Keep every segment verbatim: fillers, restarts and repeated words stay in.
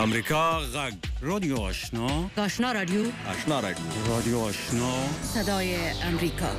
امریکا غږ رادیو آشنا آشنا رادیو آشنا رادیو رادیو آشنا صدای امریکا.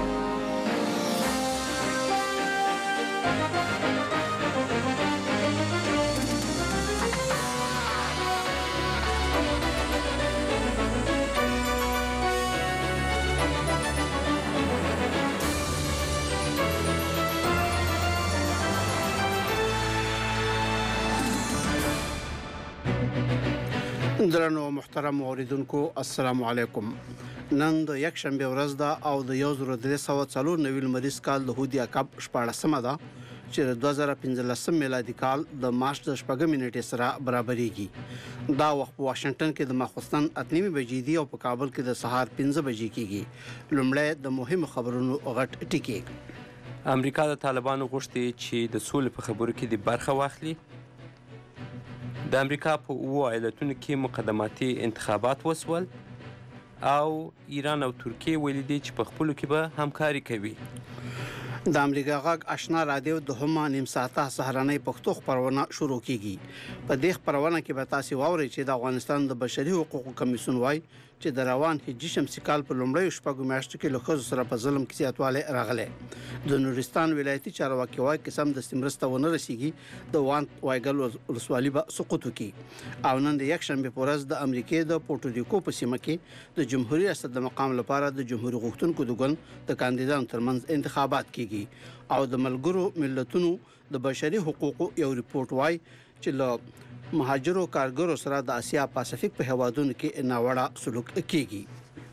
درنو محترم اوریدونکو السلام علیکم. نن د یک شنبه ورځ ده او د یو زره درې سوه څلور نوي لمریز کال د هودیا کب شپاړسمه ده چې د دوه زره پنځلسم میلادي کال د مارچ د شپږمې نیټې سره برابرېږي. دا وخت په واشنگټن کې د ماخوستن اته نیمې بجې دي او په کابل کې د سهار پنځه بجې کېږي. لومړی د مهمو خبرونو غټ ټکی. امریکا د طالبانو غوښتي چې د سولې په خبرو کې د برخه واخلي. د امریکا په اوو ایالتونو کې مقدماتي انتخابات وسول او ایران او ترکیه ویلي دي چې په خپلو کې به همکاري کوي. د امریکا غږ آشنا رادیو د هم نیم ساعته سهارنۍ پښتو خبرونه شروع کیږي. په دې خبرونه کې به تاسو واورئ چې د افغانستان د بشري حقوقو کمیسیون وايي چې د روان هجري شمسي کال په لومړیو شپږو میاشتو کې له ښځو سره په ظلم کې زیاتوالی راغلی. د نورستان ولایتي چارواکي وايي قسم د مرسته ونه رسیږي د وان وایګل ولسوالي به سقوط وکړي. او نن د یک شنبه په ورځ د امریکای د پورټوریکو په سیمه کې د جمهوریت ریاست د مقام لپاره د جمهوریت غوښتونکو د ګوند د کاندیدانو ترمنځ انتخابات کیږي. او د ملګرو ملتونو د بشري حقوقو یو ریپورت وايي چې له مهاجرو کارګرو سره د اسیا پاسفیک په هوادونو کې ناوړه سلوک کیږي.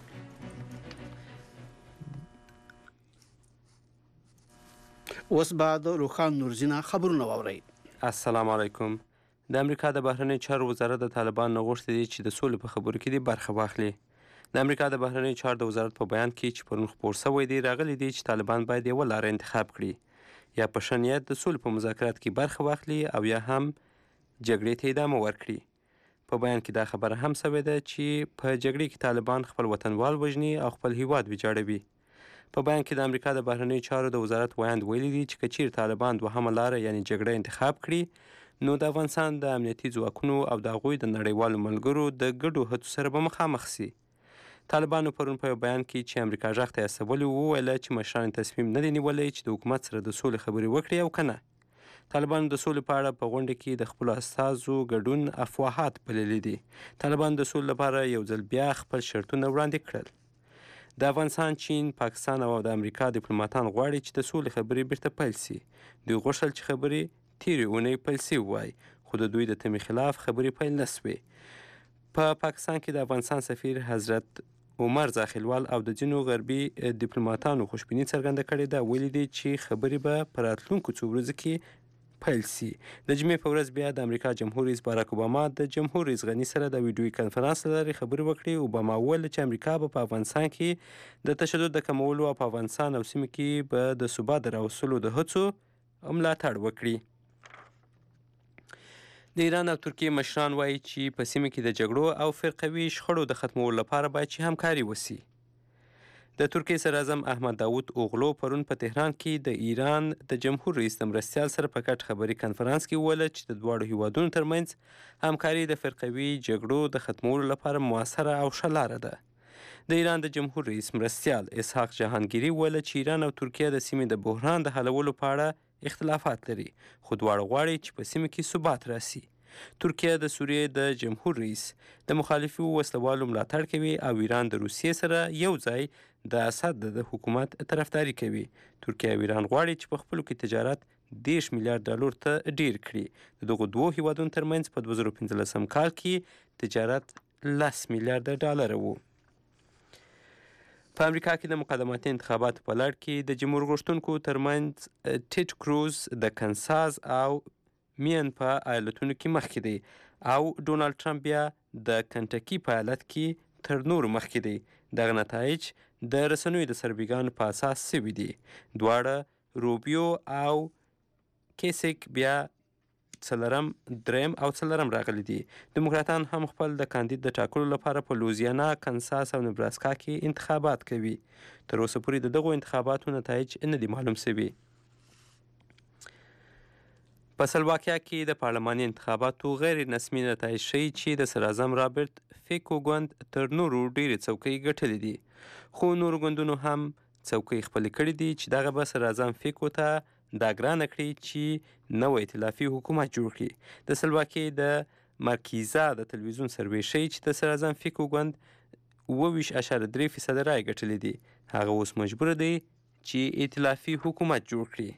اوس بعد روخان نورزینا خبرونه واوري. السلام علیکم. د امریکا د بهرنی چارو وزارت د طالبان نه غوښتي دي چې د سولې په خبرو کې د برخه واخلي. د امریکا د بهرنی چارو د وزارت په بیان کې چې پرون خپور شوی دی راغلی دی چې طالبان باید یوه لاره انتخاب کړي، یا په ښه نیت د سولې په مذاکرات کې برخه واخلي او یا هم جګړې ته ادامه ورکړي. په بیان کې دا خبره هم شوې ده چې په جګړې کې طالبان خپل وطنوال وژني او خپل هیواد ویجاړوي. په بیان کې د امریکا د بهرنیو چارو د وزارت ویاند ویلي دي چې که چیرې طالبان دوهمه لاره یعنې جګړه انتخاب کړي نو د افغانستان د امنیتي ځواکونو او د هغوی د نړیوالو ملګرو د ګډو هڅو سره به مخامخ سي. طالبانو پرون په یو بیان کې چې امریکا غږ ته استولی وویله چې مشران تصمیم نه دی نیولی چې د حکومت سره د سولې خبرې وکړي او که نه. طالبانو د سولې په اړه په غونډه کې د خپلو استازو ګډون افواهات بللي دي. طالبانو د سولې لپاره یو ځل بیا خپل شرطونه وړاندې کړل. د افغانستان، چین، پاکستان او د امریکا ډیپلوماتان غواړي چې د سولې خبرې بیرته پیل سي. دوی غوښتل چې خبرې تېرې اونۍ پیل سوي وای، خو د دوی د تمې خلاف خبرې پیل نه سوې. په پا پاکستان کې د افغانستان سفیر حضرت عمر زاخیلوال او د ځینو غربي ډیپلوماتانو خوشبیني څرګنده کړې ده. ویلي دي چې خبرې به په راتلونکو څو ورځو کې پیل سي. د جمعې په ورځ بیا د امریکا جمهور رئیس باراک اوباما د جمهور رئیس غني سره د ویډیوي کنفرانس له لارې خبرې وکړې. اوباما وویل چې امریکا به په افغانستان کې د تشدد د کمولو او په افغانستان او سیمې کې به د ثبات د راوستلو د هڅو ملاتړ وکړي. د ایران او ترکیې مشران وایي چې په سیمه کې د جګړو او فرقوي شخړو د ختمولو لپاره باید چې همکاري وسي. د ترکیې صدر اعظم احمد داود اوغلو پرون په تهران کې د ایران د جمهور رئیس د مرستیال سره په ګډ خبري کنفرانس کې وویل چې د دواړو هیوادونو ترمنځ همکاري د فرقوي جګړو د ختمولو لپاره موثره او ښه لاره ده. د ایران د جمهور رئیس مرستیال اسحاق جهانګیري وویل چې ایران او ترکیه د سیمې د بحران د حلولو په اړه اختلافات لري، خو دواړه غواړي چې په سیمه کې ثبات راسي. ترکیه د سوریې د جمهور رئیس د مخالفو وسلوالو ملاتړ کوي او ایران د روسیې سره یو ځای د اسد د حکومت طرفداري کوي. ترکیه او ایران غواړي چې په خپلو کې تجارت دېرش میلیارډ ډالر ته ډیر کړي. د دغو دوو هیوادونو ترمنځ په دوه زره پنځلسم کال کې تجارت لس میلیارډ ډالر و. په امریکا کې د مقدماتي انتخاباتو په لړ کې د جمهور غوښتونکو ترمنځ ټیډ کروز د کنساس او مین په ایالتونو کې مخکې دی او ډونالډ ټرمپ بیا د کنټکي په ایالت کې تر نورو مخکې دی. دغه نتایج د رسنیو د سربیګانو په اساس سوي دي. دواړه روبیو او کیسیک بیا څلرم، دریم او څلرم راغلي دي. دیموکراتان هم خپل د کاندید د ټاکلو لپاره په لوزیانا، کنساس او نبراسکا کې انتخابات کوي. تر اوسه پورې د دغو انتخاباتو نتایج نه دي معلوم سوي. په سلواکیا کې د پارلماني انتخاباتو غیر رسمي نتایج ښیي چې د صدراعظم رابرټ فیکو ګوند تر نورو ډېرې څوکۍ ګټلې دي، خو نورو ګوندونو هم څوکۍ خپلې کړې دي چې دغه به صدراعظم فیکو ته دا ګرانه کړي چې نوی ائتلافي حکومت جوړ کړي. د سلواکیې د مرکیزا د تلویزیون سروې ښیي چې د صدراعظم فیکو ګوند اوه ویشت اعشاریه درې فیصده رایې ګټلې دي. هغه اوس مجبوره دی چې ائتلافي حکومت جوړ کړي.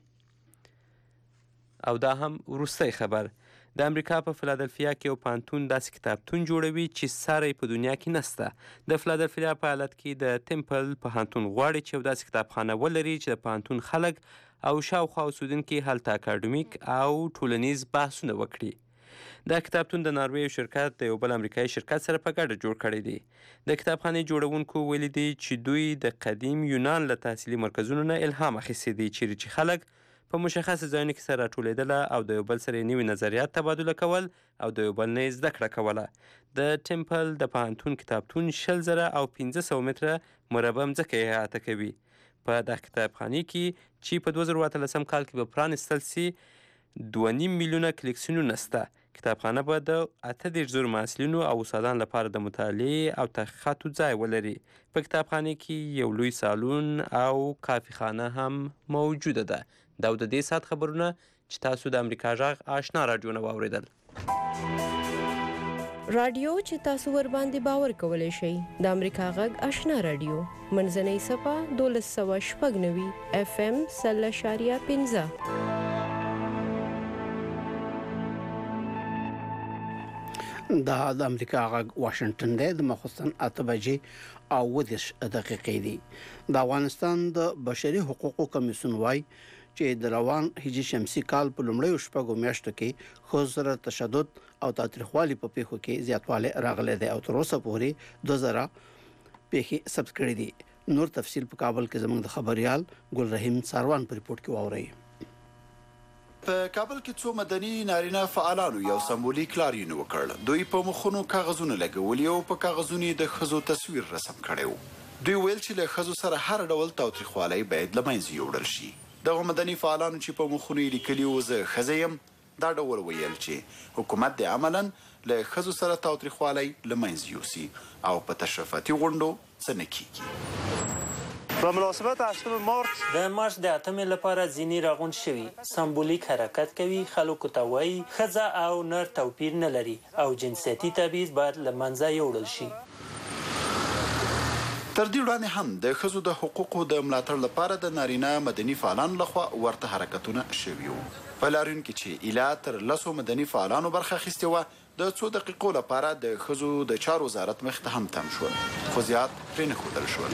او دا هم وروستی خبر، د امریکا په فلادلفیا کې یو پوهنتون داسې کتابتون جوړوي چې ساری په دنیا کې نسته. د فلادلفیا په ایالت کې د تمپل پوهنتون غواړي چې یو داسې کتابخانه ولري چې د پوهنتون خلک او شاوخوا اوسېدونکي هلته اکاډمیک او ټولنیز بحثونه وکړي. دا کتابتون د ناروې یو شرکت د یو بل امریکایي شرکت سره په ګډه جوړ کړی دی. د کتابخانې جوړونکو ویلي دي چې دوی د قدیم یونان له تحصیلي مرکزونو نه الهام اخیستی دی، چیرې چې خلک په مشخص ځایونو کې سره راټولېدله او د یو بل سره نوي نظریات تبادله کول او د یو بل نه یې زده کړه کوله. د ټمپل د پوهنتون کتابتون شل زره او پنځه سوه متره مربع ځمکه یې احاطه کوي. په دغه کتابخانې کې چې په دوه زره اتلسم کال کې به پرانیستل سي دوه نیم میلیونه کلیکسیونونه شته. کتابخانه به د اته دېرش زرو محصلینو او استادانو لپاره د مطالعې او تحقیقاتو ځای ولري. په کتابخانې کې یو لوی سالون او کافي خانه هم موجوده ده. دا د دې ساعت خبرونه چې تاسو د امریکا غږ آشنا راډیو نه واورېدل. راډیو چې تاسو ور باندې باور کولی شئ د امریکا غږ آشنا راډیو منځنۍ صفحه دولس سوه شپږ نوي اف ام سل اشاریه پنځه. دا د امریکا غږ واشنگټن دی. د مخصوصن اته بجې او اووه دېرش دقیقې دي. د افغانستان د بشري حقوقو کمیسیون وايي چې د روان هجري شمسي کال په لومړیو شپږو میاشتو کې ښځو سره تشدد او تاوتریخوالي په پیښو کې زیاتوالی راغلی دی او تر اوسه پورې دوه زره پیښې ثبت کړي دي. نور تفصیل په کابل کې زموږ د خبريال ګل رحیم ساروان په ریپورت کې واورئ. په کابل کې څو مدني نارینه فعالانو یو سمبولیک لاریون وکړ. دوی په مخونو کاغذونه لګولي او په کاغذونو د ښځو تصویر رسم کړی و. دوی ویل چې له ښځو سره هر ډول تاوتریخوالی باید له منځه یوړل شي. دغه مدني فعالانو چې په مخونو یې لیکلي و زه ښځه یم، دا ډول ویل چې حکومت د عملاً له ښځو سره تاوتریخوالی له منځه یوسي او په تشریفاتي غونډو څه نه کیږي. په مناسبت هشتم مارچ د مارچ د اتمې لپاره ځینې راغونډ شوي سمبولیک حرکت کوي. خلکو ته وایي ښځه او نر توپیر نه لري او جنسیتي تبعیض باید له منځه یوړل شي. تر دې وړاندې هم د ښځو د حقوقو د ملاتړ لپاره د نارینه مدني فعالانو لخوا ورته حرکتونه شوي وو. په لاریون کې چې ایله تر لسو مدني فعالانو برخه اخیستې وه، د څو دقیقو لپاره د ښځو د چارو وزارت مخ ته هم تم شول، خو زیات پرې نه ښودل شول.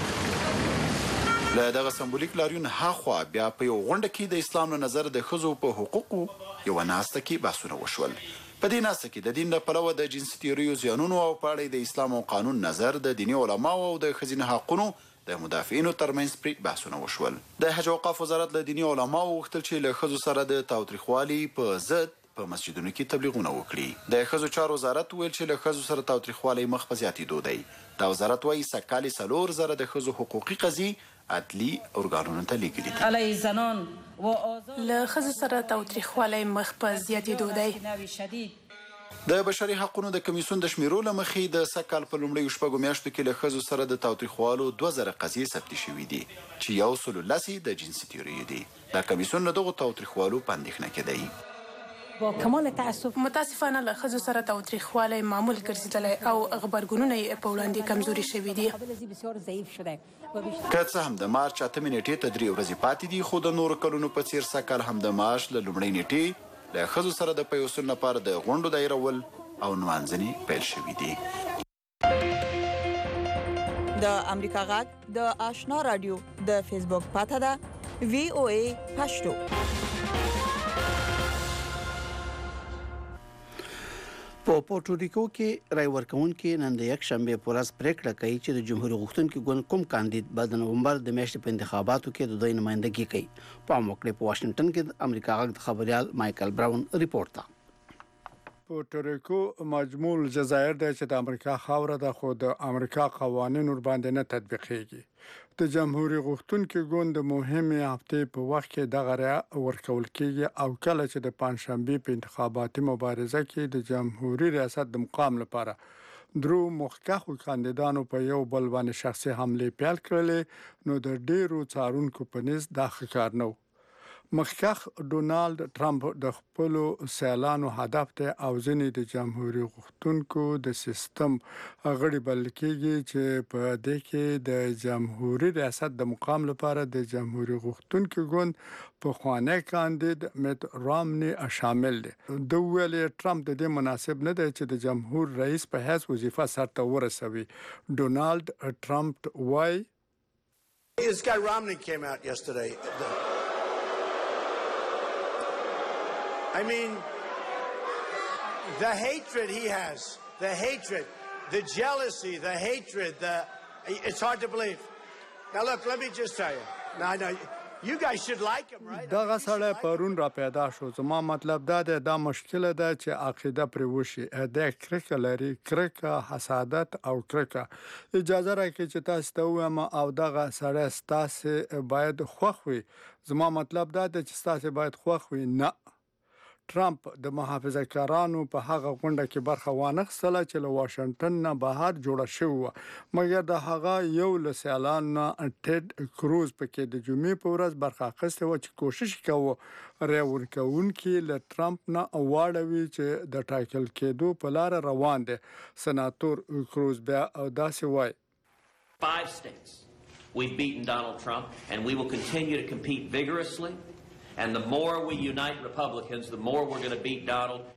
له دغه سمبولیک لاریون هاخوا بیا په یو غونډه کې د اسلام له نظر د ښځو په حقوقو یوه ناسته کې بحثونه وشول. په دې ناسته کې د دین له پلوه د جنسي تیوریو زیانونو او په اړه د اسلام او قانون نظر د دیني علماو او د ښځینه حقونو د مدافعینو ترمنځ پرې بحثونه وشول. د حج او اوقاف وزارت له دیني علماو وغوښتل چې له ښځو سره د تاوتریخوالي په ضد په مسجدونو کې تبلیغونه وکړي. د ښځو چارو وزارت ویل چې له ښځو سره تاوتریخوالی مخ په زیاتېدو دی. دا وزارت وایي سږ کال یې څلور زره د ښځو حقوقي قضیې عدلي ارګانونو ته لیږلي دي. له ښځو سره تاوتریخوالی مخ په زیاتېدو دی. د بشري حقوقو د کمیسیون د شمیرو له مخې د سږ کال په لومړیو شپږو میاشتو کې له ښځو سره د تاوتریخوالو دوه زره قضیې ثبت شوي دي چې یو سل لس د جنسي تیوریو دي. دا کمیسیون له دغو تاوتریخوالو په اندېښنه کې دی. با کمال تاسف متاسفانه له ښځو سره تاوتریخوالی معمول ګرځېدلی او غبرګونونه یې په وړاندې کمزوري شوي دي. که څه هم د مارچ اتمې نیټې ته درې ورځې پاتې دي، خو د نورو کلونو په څېر سږ کال هم د مارچ له لومړۍ نیټې له ښځو سره د پیوستون لپاره د غونډو دایرول او نمانځنې پیل شوي دي. د امریکا غږ د آشنا رادیو د فیسبوک پاته ده وی او ای پښتو. په پورټوریکو کې رای ورکوونکي نن د یک شنبه په ورځ پریکړه کوي چې د جمهوریت غوښتونکي ګوند کوم کاندید به د نومبر د میاشتې په انتخاباتو کې د دوی نمائندګي کوي. په موقع په واشنگټن کې د امریکا غږ د خبريال مایکل براون ریپورت ده. پورټوریکو مجموع الجزایر دی چې د امریکا خاوره ده خو د امریکا قوانین ور باندې نه تطبیقېږي. د جمهوریت غوښتونکو ګوند د مهمې هفتې په وخت کې دغه رایه ورکول کېږي او کله چې د پنځشنبې په انتخاباتي مبارزه کې د جمهوریت ریاست د مقام لپاره درو مخکښو کاندیدانو په یو بل باندې شخصي حملې پیل کړلې نو د ډیرو څارونکو په نس دا ښه کار نه و. مخکښ ډونالد ټرمپ د خپل سیالانو هدف ته او ځینې د جمهوریت غوښتونکو د سیستم غړي بلل کېږي چې په دې کې د جمهوریت ریاست د مقام لپاره د جمهوریت غوښتونکو ګوند په خوانی کاندید میت رامني شامل دي. د ویل ټرمپ د دې مناسب نه دی چې د جمهور رئیس په حیث وظیفه سرته ورسوي. ډونالد ټرمپ وایي This guy Romney came out yesterday. I mean, the hatred he has, the hatred, the jealousy, the hatred, the, it's hard to believe. Now look, let me just tell you. No, no, you guys should like him, right? دغه سړی پرون را پیدا شو. زما مطلب دا دی دا مشکله ده چې عقیده پرې وشي. د کرکه لري، کرکه، حسادت او کرکه. اجازه راکړئ چې تاسو ته ووایم او دغه سړی ستاسو باید خوښ وي. زما مطلب دا دی چې تاسو باید خوښ وي. نه. ټرمپ د محافظه کارانو په هغه غونډه کې برخه وانخستله چې له واشنگټن نه بهر جوړه شوې وه مګر د هغه یو له سیالانو ټیډ کروز پکې د جمعې په ورځ برخه اخیستې وه چې کوشش کوه رایه ورکوونکي له ټرمپ نه واړوي چې د ټاکل کېدو په لاره روان دی. سناتور کروز بیا داسې وایي Five states we've beaten Donald Trump and we will continue to compete vigorously. And the more we unite Republicans, the more we're going to beat Donald.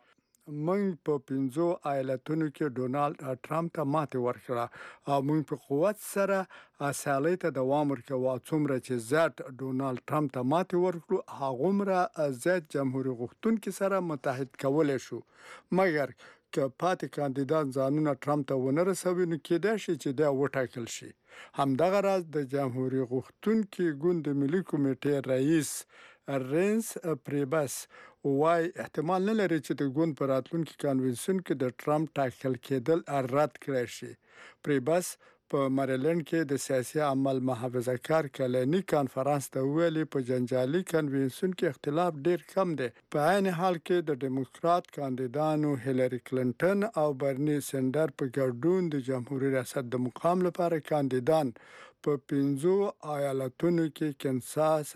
موږ په پنځو ایالتونو کې ډونالد ټرمپ ته ماتې ورکړه او موږ په قوت سره سیالۍ ته دوام ورکوو. څومره چې زیات ډونالد ټرمپ ته ماتې ورکړو هغومره زیات جمهوریت غوښتونکي سره متحد کولی شو. مګر که پاتې کاندیدان ځانونه ټرمپ ته ونه رسوي نو کېدای شي چې دا وټاکل شي. همدغه راز د جمهوریت غوښتونکي ګوند د ملي کمیټې رئیس رینس پریبس وای احتمال نه لري چې د ګوند په راتلونکي کانونسیون کې د ټرمپ ټاکل کېدل رد کړی شي. پریبس په مریلند کې د سیاسي عمل محافظه کار کلینی کانفرنس ته ویلي په جنجالي کنونسیون کې اختلاف ډیر کم دی. په عین حال کې د ډیموکرات کاندیدانو هیلری کلینټن او برنی سندر په ګډون د جمهوریت ریاست د مقام لپاره کاندیدان په پنځو ایالتونو کې کینساس،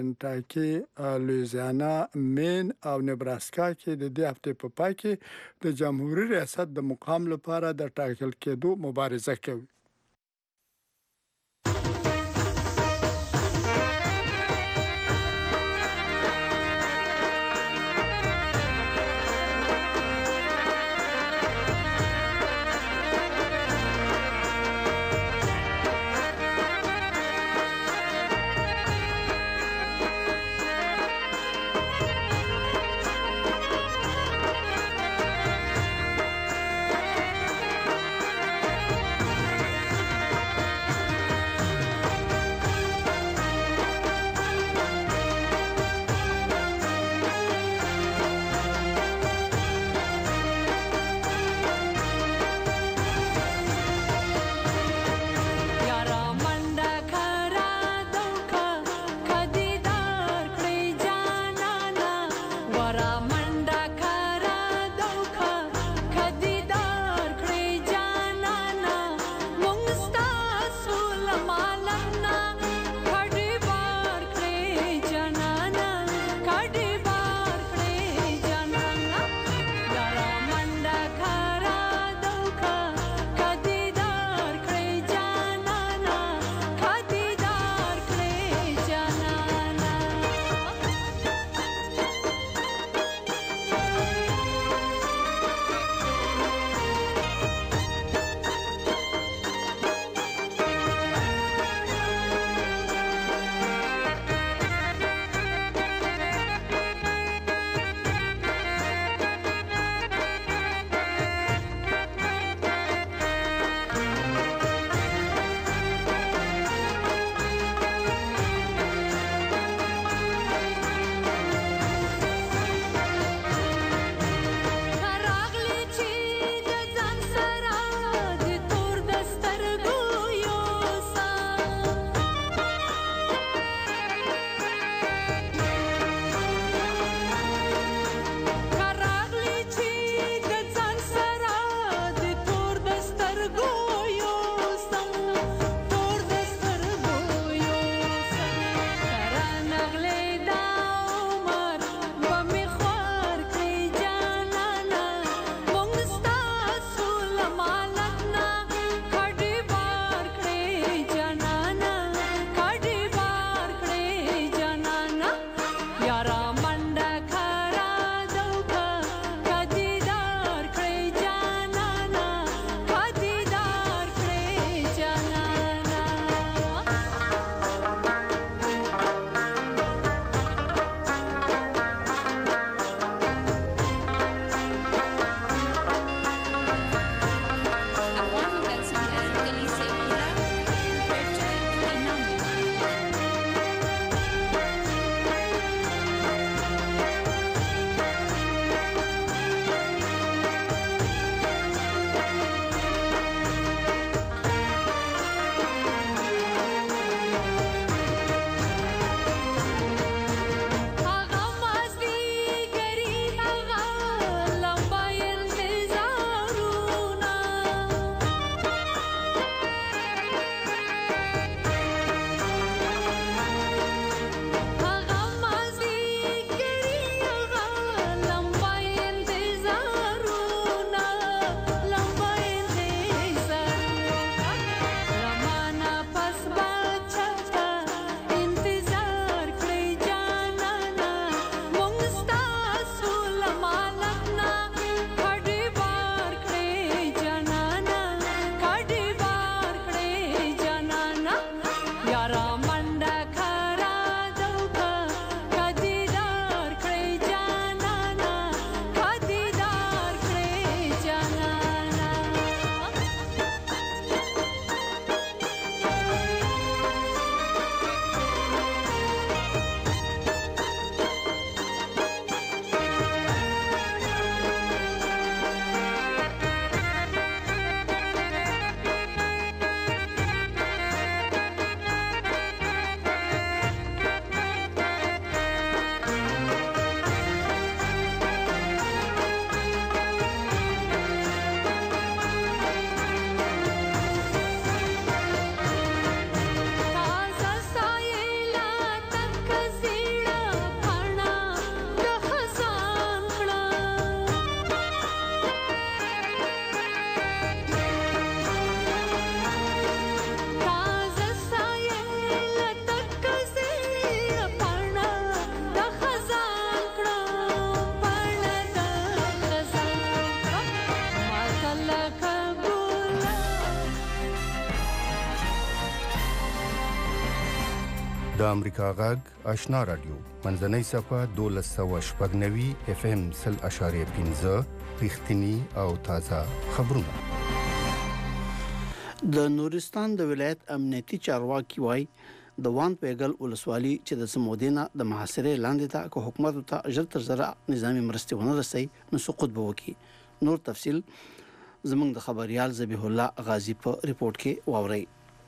کنټاکي، لویزیانا، مین او نبراسکا کې د دې هفتې په پای کې د جمهوریت ریاست د مقام لپاره د ټاکل کېدو مبارزه کوي. د امریکا غږ آشنا رادیو منځنۍ صفه دولس سوه شپږ نوي اف ام سل اشاریه پنځه رښتینی او تازه خبرونه. د نورستان د ولایت امنیتي چارواکي وایي د وان پیګل ولسوالي چې د سمودینا د محاصرې لاندې ده که حکومت ته ژر تر ژره نظامی مرستې ونه رسي نو سقوط به وکړي. نور تفصيل زموږ د خبريال ذبیح الله غازی په ریپورت کې واوري.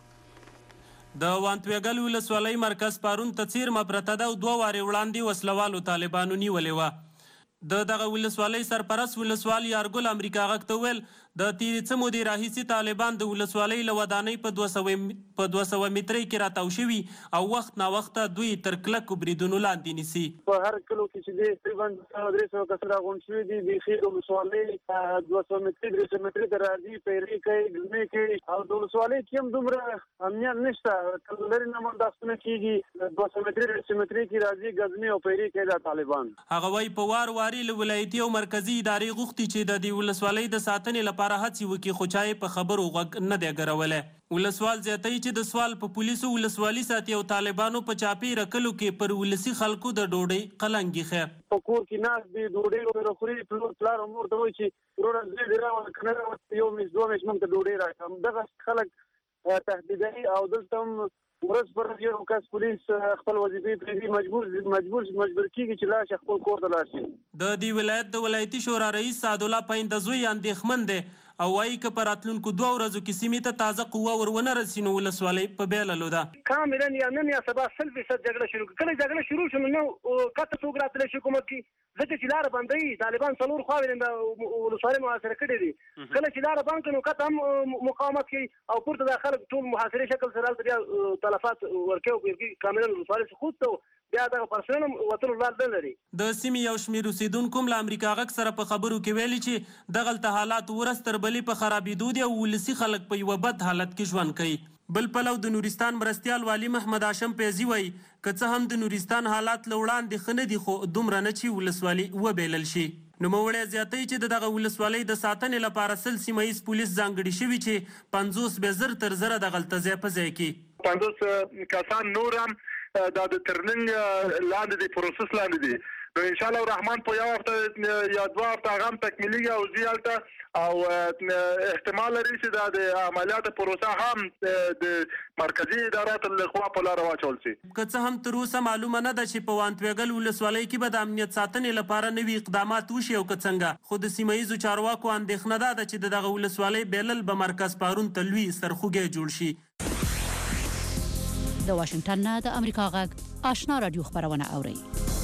د وانتویګل ولسوالۍ مرکز پارون ته څیرمه پرته ده او دوه وارې وړاندې وسلوالو طالبانو نیولې وه. د دغه ولسوالۍ سرپرست ولسوال یارګل امریکا غږ ته وویل د تېرې څه مودې راهیسې طالبان د ولسوالۍ له ودانۍ په دوه سوه په دوه سوه مترۍ کې راتاو شوي او وخت ناوخته دوی تر کلکو بریدونو لاندې نیسي. په هر کلو کې چې دی تقریبا درې سوه کسه راغونډ شوي دي. بیخي د ولسوالۍ دوه سوه مترۍ درې سوه مترۍ ته راځي، پیرې کوي، ګزمې کوي او د ولسوالۍ کې هم دومره امنیت نشته. لرې نه بنداستونه کېږي، دوه سوه مترۍ درې سوه مترۍ کې راځي، ګزمې او پیرې کوي دا طالبان. هغه وایي په وار وارې له ولایتي او مرکزي ادارې غوښتي چې د دې ولسوالۍ د ساتنې لپاره هڅې وکړي، خو چا یې په خبرو غوږ نه دی ګرولی. ولسوال زیاتوي چې د سوال په پولیسو ولسوالي ساتي او طالبانو په چاپېره کلو کې پر ولسي خلکو د ډوډۍ قلنګ ایښی. په کور کې ناست دي، ډوډۍ وغیره خوري، پلور پلار او مور ته وایي چې وروره زوی دې راوړه، که نه راوړه یو میز دوه میز موږ ته ډوډۍ راکړه. همدغه خلک تهدیدوي او دلته هم ورځ پر ورځ یو کس پولیس خپل وظیفې پرېږدي، مجبور مجبور مجبور کېږي چې لاړ شي خپل کور ته لاړ شي. د دې ولایت د ولایتي شورا رئیس سعدالله پاینده زوی اندېښمن دی او وایي که په راتلونکو دوه ورځو کې سیمې ته تازه قوه ور ونه رسي نو ولسوالۍ په بیللو ده. کاملا یا نن یا سبا سل فیصد جګړه شروع کړي. کله جګړه شروع شي نو کته څوک راتلی شي حکومت کې، ځکه چې لاره بندوي. طالبان څلور خواوې د ولسوالۍ محاصره کړې دي. کله چې لاره بند کړي نو کته هم مقاومت کوي او پورته دا خلک ټول محاصرې شکل سره هلته بیا تلفات ورکوي. کاملا ولسوالۍ سقوط ته بیا دغه پرسنل هم وتلو لار نه لري. د سیمې یو شمېر اوسېدونکو هم له امریکا غږ سره په خبرو کې ویلي چې دغلته حالات ورځ تر بلې په خرابېدو دي او ولسي خلک په یوه بد حالت کې ژوند کوي. بل پلو د نورستان مرستیال والي محمد هاشم پیزي وایي که څه هم د نورستان حالات له وړاندې ښه نه دي خو دومره نه چې ولسوالي وبیلل شي. نوموړی زیاتوي چې د دغه ولسوالۍ د ساتنې لپاره سل سیمه ییز پولیس ځانګړي شوي چې پنځوس به زر تر زره دغلته ځای په ځای کړي. پنځوس کسان نور هم دا د ترننګ لاندې دی، پروسس لاندې دی. نو ان شاء الله الرحمن په یو هفته یا دوه هفته هغه هم تکمیلېږي او ځي هلته او احتمال لري چې دا د عملیاتو پروسه هم د مرکزي اداراتو له خوا په لاره واچول شي. که څه هم تر اوسه معلومه نه ده چې په وانتویګل ولسوالۍ کې به د امنیت ساتنې لپاره نوي اقدامات وشي او که څنګه، خو د سیمه ییزو چارواکو اندېښنه دا ده چې د دغه ولسوالۍ بیلل به مرکز پارون ته لوی سرخوږی جوړ شي. د واشنگټن نه د امریکا غږ آشنا رادیو خبرونه اوري.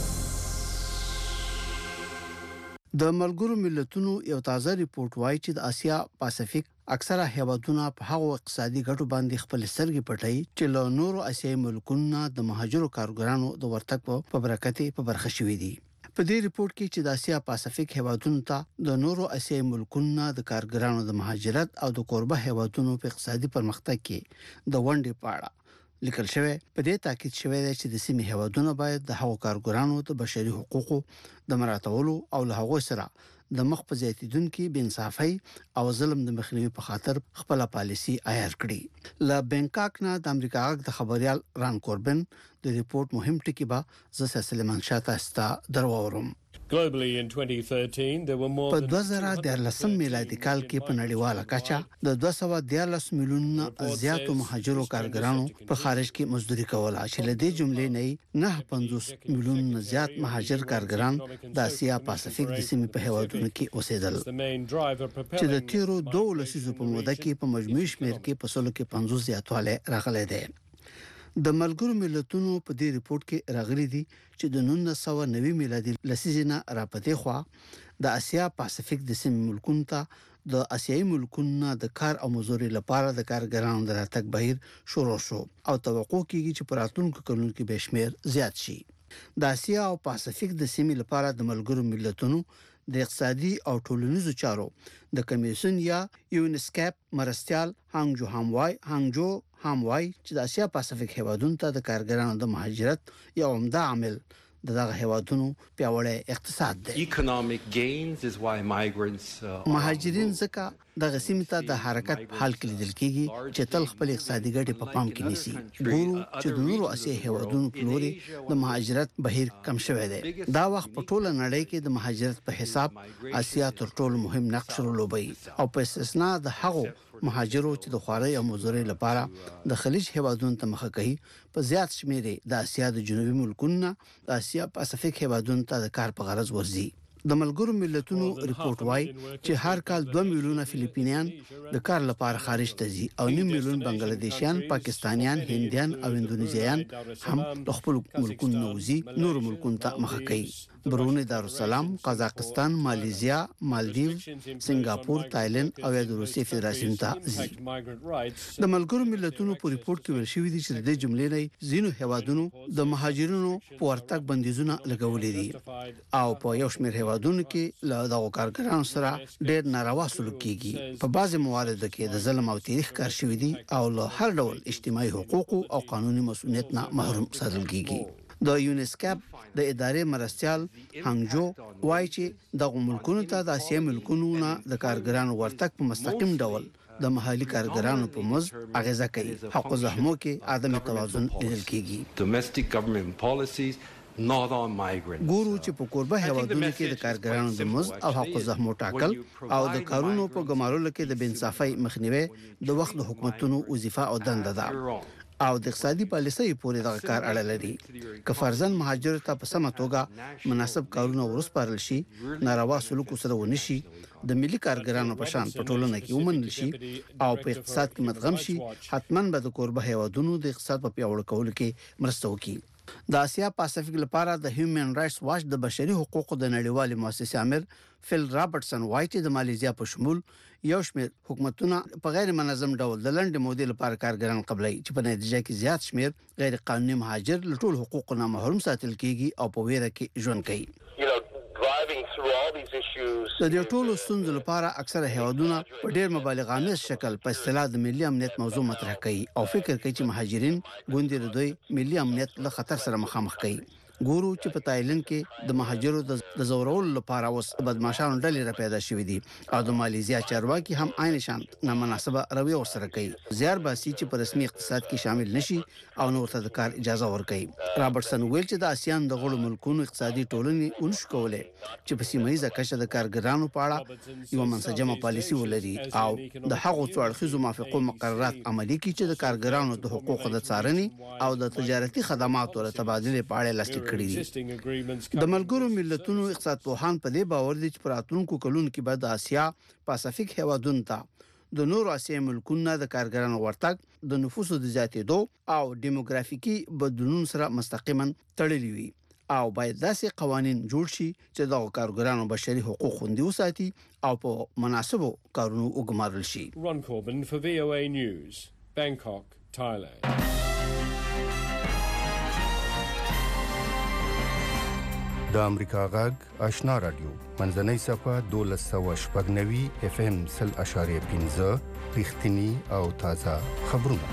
د ملګرو ملتونو یو تازه ریپورت وایي چې د اسیا پاسفیک اکثره هیوادونه په هغو اقتصادي ګټو باندې خپل سترګې پټوي چې له نورو اسیایي ملکونو د مهاجرو کارګرانو د ورتګ په برکت په برخه شوي دي. په دې ریپورت کې چې د اسیا پاسفیک هیوادونو ته د نورو اسیایي ملکونو د کارګرانو د مهاجرت او د قربه هیوادونو په اقتصادي پرمختګ کې د ونډې په اړه لیکل شوی. په دې تاکید شوی دی چې د سیمې هیوادونو باید د هغو کارګرانو د بشري حقوقو د مراعاتولو او له هغو سره د مخ په زیاتیدونکو بېانصافۍ او ظلم د مخنیوي په خاطر خپل پالیسي عیار کړي. له بنکاک نه د امریکا غږ د خبريال ران کوربن د ریپورت مهم ټکی به زه سلیمان شاته استا درواورم. Globally in twenty thirteen there were more په دوه زره دیارلسم میلادي کال کې په نړیواله کچه د دوه سوه دیارلس میلیونه زیاتو مهاجرو کارګرانو په خارج کې مزدوري کوله چې له دې جملې نه نه پنځوس میلیونه زیات مهاجر کارګران د اسیا پاسفیک د سیمې په هیوادونو کې اوسېدل چې د تیرو دوه لسیزو په موده کې په مجموعي شمېر کې په سلو کې پنځوس زیاتوالی راغلی دی. د ملګرو ملتونو په دې ریپورت کې راغلي دي چې د نولس سوه نوي میلادي لسیزه راپدې خوا د اسیا پاسفیک د سیمې ملکونو ته د اسیایي ملکونو د کار او مزوري لپاره د کارګرانو د راتګ بهیر شروع شو او توقع کیږي چې په راتلونکو کلونو کې به شمیر زیات شي. د اسیا او پاسفیک د سیمې لپاره د ملګرو ملتونو د اقتصادي او ټولنیزو چارو د کمیسیون یا یونسکاپ مرستیال هانګجو هاموای هانګجو هاموای چې د اسیا پاسفیک هیوادونو ته د کارګرانو د مهاجرت یو عمده عامل دغه هیوادونو پیاوړی اقتصاد دی. Economic gains is why migrants uh, مهاجرین ځکه دغه سیمې ته د حرکت په حال کې لیدل کېږي چې تل خپل اقتصادي ګټې په پام کې نیسي. ګورو چې د نورو اسیا هیوادونو په لوري د مهاجرت بهیر کم شوی دی. دا وخت په ټوله نړۍ کې د مهاجرت په حساب اسیا تر ټولو مهم نقش لوبوي او په استثنا د هغو مهاجرو چې د خواري او مزدوري لپاره د خلیج هیوادونو ته مخه کوي په زیات شمیر د اسیا د جنوبي ملکونو د اسیا پاسفیک هیوادونو ته د کار په غرض ورځي. د ملګرو ملتونو ریپورت وايي چې هر کال دوه میلیونه فلیپینیان د کار لپاره خارج ته ځي او نیم میلیون بنگلاديشیان، پاکستانیان، هندیان او اندونیزیان هم د خپل ملکونو نوځي نور ملکونو ته مخه کوي. برونی دارالسلام، قزاقستان، ماليزیا، مالدیو، سنگاپور، تایلند او د روسي فدراسیون ته ځي. د ملګرو ملتونو په ریپورت کې ویل شوی دی چې د جملې نه زینو هیوادونو د مهاجرینو په ورتګ بندیزونه لګولې دي او په یو شمېر هیوادونو کې له دغو کارګرانو سره ډېر ناروا سلوک کیږي. په بعضي مواردو کې د ظلم او تاریخ کار شوی دی او له هر ډول اجتماعي حقوق او قانوني مسؤلیت نه محروم ساتل کیږي. د یونیسکاپ د ادارې مرستيال هانګجو وایي چې د ملکونو ته د اسیا ملکونو نه د کارګرانو ورتګ په مستقیم ډول د محلي کارګرانو په مزد اغیزه کوي. حق زحمو کې عدم توازن لیدل کیږي. Domestic government policies not on migrants. ګورو چې په قربه هیوادونو کې د کارګرانو د مزد او حق زحمو ټاکل او د کارونو په ګمارلو کې د بنصافۍ مخنیوي د وخت د حکومتونو وظیفه او دنده ده او د اقتصادي پالیسۍ پورې د کار اړه لري. که فرضاً مهاجر ته په سمه توګه مناسب کارونه ورسپارل شي، ناروا سلوک سره ونشي، د ملي کارګرانو په شان په ټولنه کې ومنل شي او په اقتصاد کې مدغم شي، حتماً به د قربه هیوادونو د اقتصاد په پیاوړتیا کولو کې مرسته وکړي. د اسیا پاسفیک لپاره د هیومن رائټس واچ د بشري حقوقو د نړیوالې مؤسسې امر فیل رابرټسن وایي چې د ماليزیا په شمول یو شمېر حکومتونه په غیر منظم ډول د لنډ مودې لپاره کارګران قبلای چې په نتیجه کې زیات شمېر غیر قانوني مهاجر له ټول حقوقو نه محروم ساتل کیږي او په ویره کې ژوند کوي. د دې ټولو ستونزو لپاره اکثره هیوادونه په ډېر مبالغانه شکل په اصطلاح د ملي امنیت موضوع مطرح کوي او فکر کوي چې مهاجرین ګوندې د دوی ملي امنیت له خطر سره مخامخ کوي. ګورو چې په تایلند کې د مهاجرو د زورولو لپاره اوس بدمعشانو ډلې را پیدا شوې دي او د ماليزیا چارواکي هم عین شان نامناسبه رویه ورسره کوي. زیار باسي چې په رسمي اقتصاد کې شامل نشي او نور ته د کار اجازه ورکړي. رابرټسن ویل چې د آسیان د غړو ملکونو اقتصادي ټولنې اونش کولای چې په سیمایي کچه د کارګرانو په اړه یو منسجمه پالیسي ولري او د هغو څو اړخیزو موافقو مقررات عملي کړي چې د کارګرانو د حقوقو د څارنې او د تجارتي خدماتو لپاره تبادله په اړه لاسلیک کړي دي. د ملګرو ملتونو اقتصاد پوهان په دې باور دي چې په راتلونکو کلونو کې به د اسیا پاسفیک هیوادونو ته د نورو اسیا ملکونو د کارګرانو ورتګ د نفوسو د زیاتېدو او دیموګرافیکي بدلونونو سره مستقیما تړلي وي او باید داسې قوانين جوړ شي چې د کارګرانو بشري حقوق خوندي وساتي او په مناسبو کارونو وګمارل شي. Ron Corbin for V O A News, Bangkok, Thailand. د امریکا غږ آشنا رادیو منځنۍ صفه دولس سوه شپږ نوي اف ام سل اشاریه پنځه رښتینی او تازه خبرونه.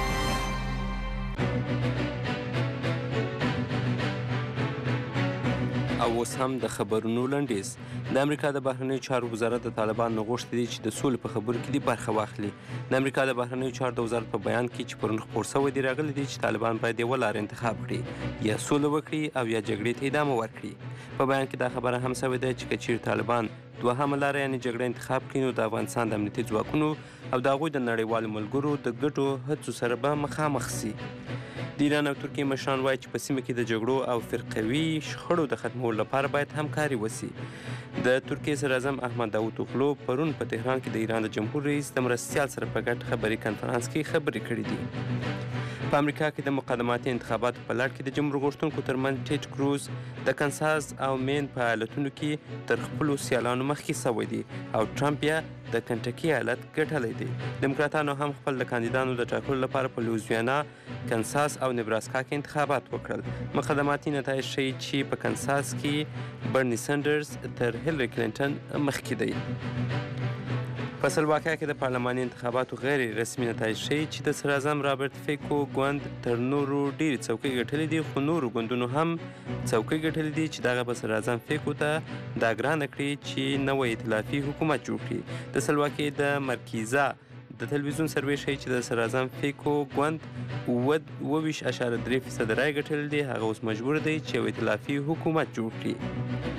او اوس هم د خبرونو لنډیز. د امریکا د بهرنیو چارو وزارت د طالبان غوښتي دي چې د سولې په خبرو کې د برخه واخلي. د امریکا د بهرنیو چارو د وزارت په بیان کې چې پرون خبر شوی دی راغلي دي چې طالبان باید یو لار انتخاب کړي، یا سوله وکړي او یا جګړې ته ادامه ورکړي. په بیان کې دا خبره هم شوې ده چې کچیر طالبان دوهمه لار یعنی جګړه انتخاب کړي نو د افغانستان د امنیتي ځواکونو او د هغوی د نړیوالو ملګرو د ګټو هڅو سره به مخامخ شي. د ایران او ترکیې مشران وایي چې په سیمه کې د جګړو او فرقوي شخړو د ختمولو لپاره باید همکاري وشي. د ترکیې صدر اعظم احمد داوطوغلو پرون په تهران کې د ایران د جمهور رئیس د مرستیال سره په ګډ خبري کنفرانس کې خبرې کړې دي. په امریکا کې د مقدماتي انتخاباتو په لړ کې د جمهور غوښتونکو ترمنځ ټیډ کروز د کنساس او مین په ایالتونو کې تر خپلو سیالانو مخکې شوی دی او ټرمپ یا د کنټکی ایالت ګټلی دی. ډیموکراتانو هم خپل د کاندیدانو د ټاکلو لپاره په لوزیانا، کنساس او نبراسکا کې انتخابات وکړل. مقدماتي نتایج ښیي چې په کنساس کې برني سنډرز تر هیلری کلینټن مخکې دی. په سلواکیا کې د پارلماني انتخاباتو غیر رسمي نتایج ښیي چې د صدراعظم رابرټ فیکو ګوند تر نورو ډېرې څوکۍ ګټلې دي، خو نورو ګوندونو هم څوکۍ ګټلې دي چې دغه به صدراعظم فیکو ته دا ګرانه کړي چې نوی ائتلافي حکومت جوړ کړي. د سلواکیا د مرکزا د تلویزیون سروې ښیي چې د صدراعظم فیکو ګوند اووه ویشت اعشاریه درې فیصده رایې ګټلې دي. هغه اوس مجبور دی چې یو ائتلافي حکومت جوړ کړي.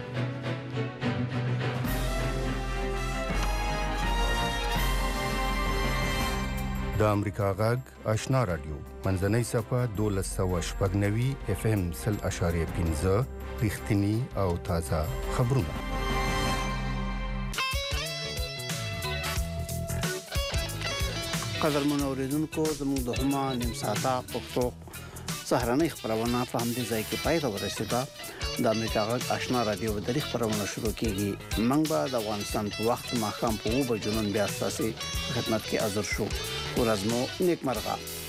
د امریکا غږ آشنا رادیو منځنۍ صفه دولس سوه شپږ نوي اف ام سل اشاریه پنځه رښتینی او تازه خبرونه. قدرمن اوریدونکو زموږ د هما نیم ساعته پښتو سهارنۍ خبرونه په همدې ځای کې پای ته ورسېده. د امریکا غږ آشنا رادیو د خبرونه شروع کیږي. موږ به د افغانستان په وخت ماښام په اووه بجو نن بیا ستاسو خدمت کې حاضر شو. ورځ مو نیکمرغه.